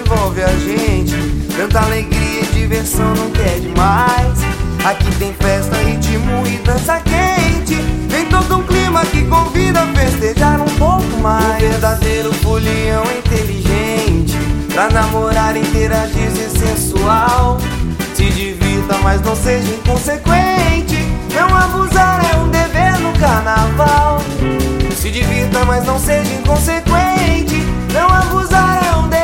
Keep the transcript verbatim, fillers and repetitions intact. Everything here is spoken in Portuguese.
envolve a gente. Tanta alegria e diversão nunca é demais. Aqui tem festa, ritmo e dança quente. Tem todo um clima que convida a festejar um pouco mais. Um verdadeiro folião inteligente, pra namorar, interagir, ser sensual. Se divirta, mas não seja inconsequente. Não abusar é um dever no carnaval. Se divirta, mas não seja inconsequente. Não abusar é um dever